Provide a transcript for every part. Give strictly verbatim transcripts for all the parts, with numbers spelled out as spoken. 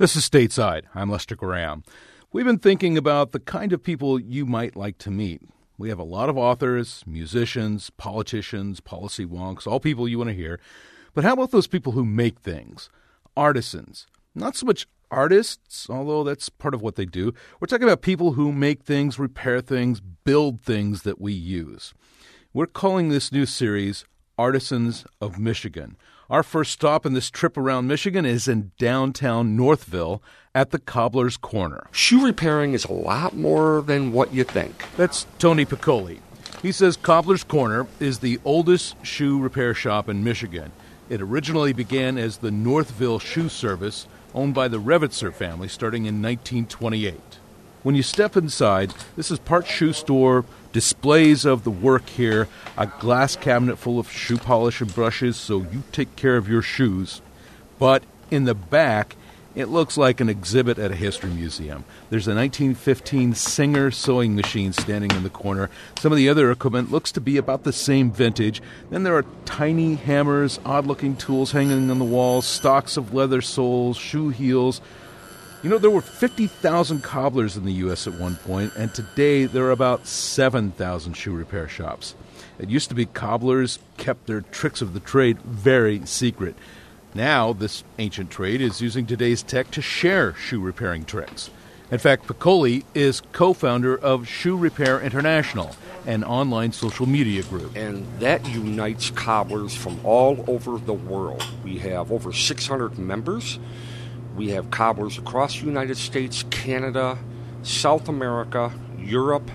This is Stateside. I'm Lester Graham. We've been thinking about the kind of people you might like to meet. We have a lot of authors, musicians, politicians, policy wonks, all people you want to hear. But how about those people who make things? Artisans. Not so much artists, although that's part of what they do. We're talking about people who make things, repair things, build things that we use. We're calling this new series Artisans of Michigan. Our first stop in this trip around Michigan is in downtown Northville at the Cobbler's Corner. Shoe repairing is a lot more than what you think. That's Tony Piccoli. He says Cobbler's Corner is the oldest shoe repair shop in Michigan. It originally began as the Northville Shoe Service, owned by the Revitzer family, starting in nineteen twenty-eight. When you step inside, this is part shoe store, displays of the work here, a glass cabinet full of shoe polish and brushes so you take care of your shoes. But in the back, it looks like an exhibit at a history museum. There's a nineteen fifteen Singer sewing machine standing in the corner. Some of the other equipment looks to be about the same vintage. Then there are tiny hammers, odd-looking tools hanging on the walls, stocks of leather soles, shoe heels. You know, there were fifty thousand cobblers in the U S at one point, and today there are about seven thousand shoe repair shops. It used to be cobblers kept their tricks of the trade very secret. Now, this ancient trade is using today's tech to share shoe repairing tricks. In fact, Piccoli is co-founder of Shoe Repair International, an online social media group. And that unites cobblers from all over the world. We have over six hundred members. We have cobblers across the United States, Canada, South America, Europe,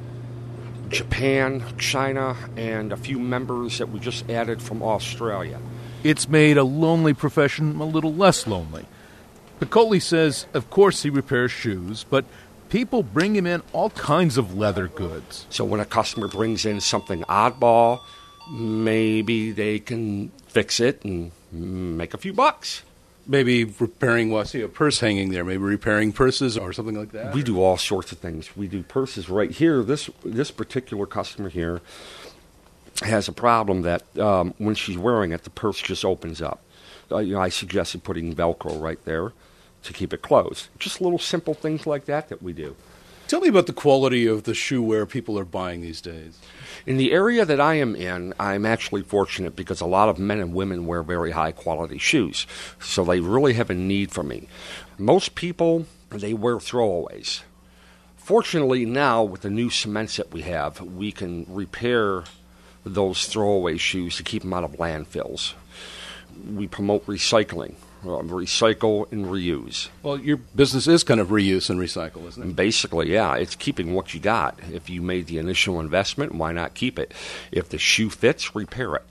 Japan, China, and a few members that we just added from Australia. It's made a lonely profession a little less lonely. Piccoli says, of course, he repairs shoes, but people bring him in all kinds of leather goods. So when a customer brings in something oddball, maybe they can fix it and make a few bucks. Maybe repairing, well, I see a purse hanging there, maybe repairing purses or something like that? We do all sorts of things. We do purses right here. This this particular customer here has a problem that um, when she's wearing it, the purse just opens up. Uh, you know, I suggested putting Velcro right there to keep it closed. Just little simple things like that that we do. Tell me about the quality of the shoe wear people are buying these days. In the area that I am in, I'm actually fortunate because a lot of men and women wear very high-quality shoes, so they really have a need for me. Most people, they wear throwaways. Fortunately, now, with the new cements that we have, we can repair those throwaway shoes to keep them out of landfills. We promote recycling. Uh, recycle and reuse. Well, your business is kind of reuse and recycle, isn't it? Basically, yeah. It's keeping what you got. If you made the initial investment, why not keep it? If the shoe fits, repair it.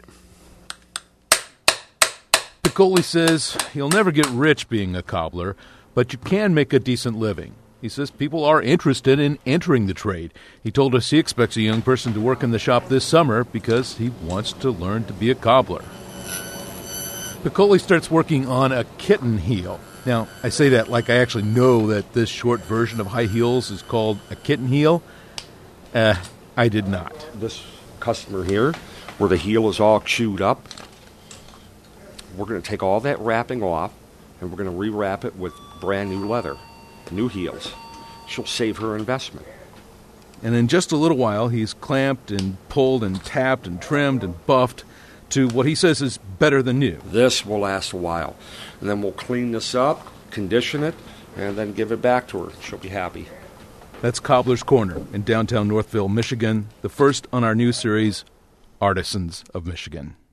Piccoli says you'll never get rich being a cobbler, but you can make a decent living. He says people are interested in entering the trade. He told us he expects a young person to work in the shop this summer because he wants to learn to be a cobbler. Piccoli starts working on a kitten heel. Now, I say that like I actually know that this short version of high heels is called a kitten heel. Uh, I did not. This customer here, where the heel is all chewed up, we're going to take all that wrapping off, and we're going to rewrap it with brand new leather, new heels. She'll save her investment. And in just a little while, he's clamped and pulled and tapped and trimmed and buffed to what he says is better than new. This will last a while. And then we'll clean this up, condition it, and then give it back to her. She'll be happy. That's Cobbler's Corner in downtown Northville, Michigan, the first on our new series, Artisans of Michigan.